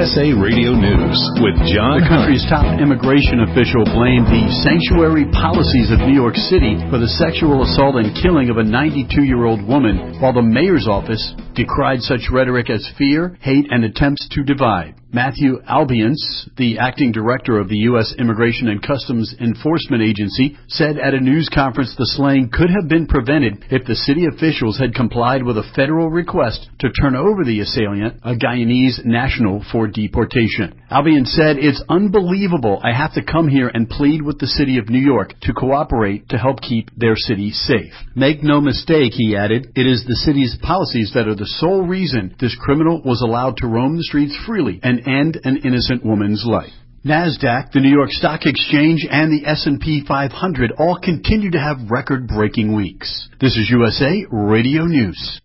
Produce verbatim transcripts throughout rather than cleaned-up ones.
S A Radio News with John The country's Hunt. top immigration official blamed the sanctuary policies of New York City for the sexual assault and killing of a ninety-two-year-old woman, while the mayor's office decried such rhetoric as fear, hate, and attempts to divide. Matthew Albiance, the acting director of the U S Immigration and Customs Enforcement Agency, said at a news conference the slaying could have been prevented if the city officials had complied with a federal request to turn over the assailant, a Guyanese national, for deportation. Albiance said, "It's unbelievable I have to come here and plead with the city of New York to cooperate to help keep their city safe. Make no mistake," he added, "it is the city's policies that are the sole reason this criminal was allowed to roam the streets freely and end an innocent woman's life." NASDAQ, the New York Stock Exchange, and the S and P five hundred all continue to have record-breaking weeks. This is U S A Radio News.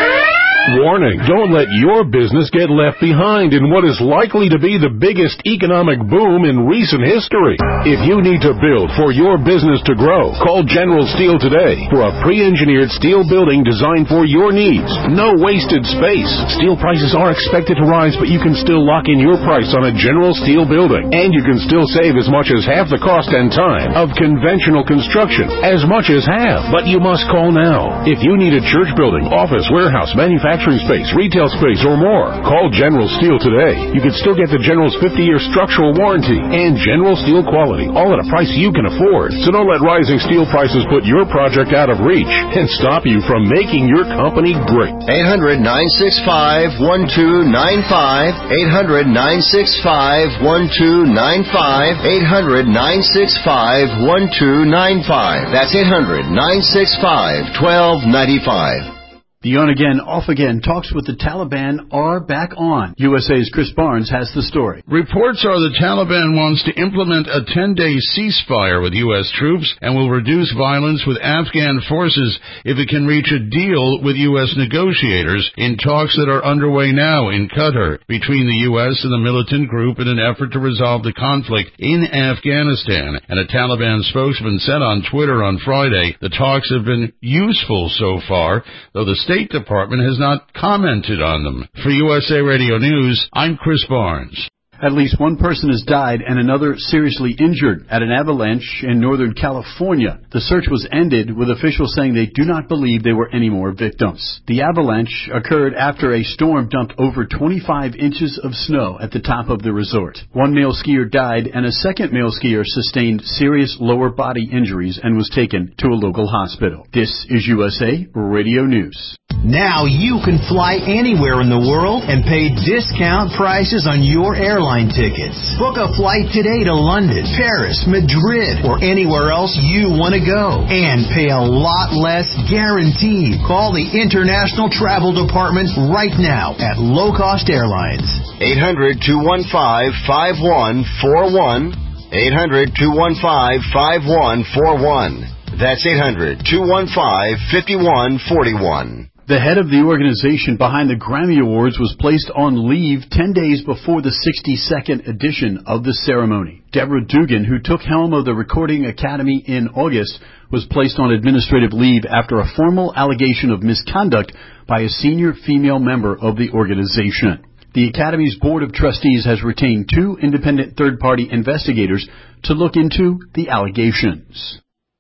Warning, don't let your business get left behind in what is likely to be the biggest economic boom in recent history. If you need to build for your business to grow, call General Steel today for a pre-engineered steel building designed for your needs. No wasted space. Steel prices are expected to rise, but you can still lock in your price on a General Steel building. And you can still save as much as half the cost and time of conventional construction. As much as half. But you must call now. If you need a church building, office, warehouse, manufacturing, space, retail space, or more, call General Steel today. You can still get the General's fifty-year structural warranty and General Steel quality, all at a price you can afford. So don't let rising steel prices put your project out of reach and stop you from making your company great. eight hundred, nine six five, one two nine five, eight hundred, nine six five, one two nine five, eight hundred, nine six five, one two nine five. That's eight hundred, nine six five, one two nine five. The on-again, off-again talks with the Taliban are back on. U S A's Chris Barnes has the story. Reports are the Taliban wants to implement a ten-day ceasefire with U S troops and will reduce violence with Afghan forces if it can reach a deal with U S negotiators in talks that are underway now in Qatar between the U S and the militant group in an effort to resolve the conflict in Afghanistan. And a Taliban spokesman said on Twitter on Friday the talks have been useful so far, though the State Department has not commented on them. For U S A Radio News, I'm Chris Barnes. At least one person has died and another seriously injured at an avalanche in Northern California. The search was ended with officials saying they do not believe there were any more victims. The avalanche occurred after a storm dumped over twenty-five inches of snow at the top of the resort. One male skier died and a second male skier sustained serious lower body injuries and was taken to a local hospital. This is U S A Radio News. Now you can fly anywhere in the world and pay discount prices on your airline tickets. Book a flight today to London, Paris, Madrid, or anywhere else you want to go. And pay a lot less guaranteed. Call the International Travel Department right now at Low Cost Airlines. eight hundred, two one five, five one four one. eight hundred, two one five, five one four one. That's eight hundred, two one five, five one four one. The head of the organization behind the Grammy Awards was placed on leave ten days before the sixty-second edition of the ceremony. Deborah Dugan, who took helm of the Recording Academy in August, was placed on administrative leave after a formal allegation of misconduct by a senior female member of the organization. The Academy's Board of Trustees has retained two independent third-party investigators to look into the allegations.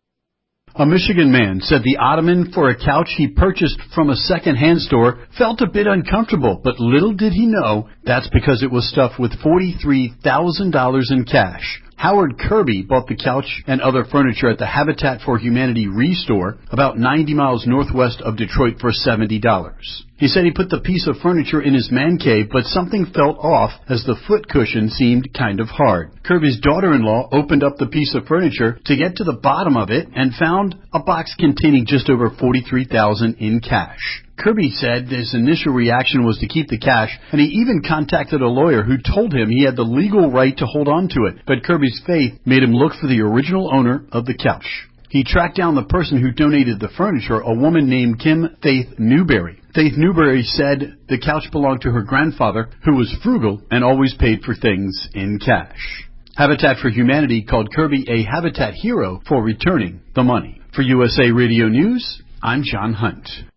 A Michigan man said the ottoman for a couch he purchased from a second-hand store felt a bit uncomfortable, but little did he know that's because it was stuffed with forty-three thousand dollars in cash. Howard Kirby bought the couch and other furniture at the Habitat for Humanity Restore about ninety miles northwest of Detroit for seventy dollars. He said he put the piece of furniture in his man cave, but something felt off as the foot cushion seemed kind of hard. Kirby's daughter-in-law opened up the piece of furniture to get to the bottom of it and found a box containing just over forty-three thousand dollars in cash. Kirby said his initial reaction was to keep the cash, and he even contacted a lawyer who told him he had the legal right to hold on to it, but Kirby's faith made him look for the original owner of the couch. He tracked down the person who donated the furniture, a woman named Kim Faith Newberry. Faith Newberry said the couch belonged to her grandfather, who was frugal and always paid for things in cash. Habitat for Humanity called Kirby a Habitat hero for returning the money. For U S A Radio News, I'm John Hunt.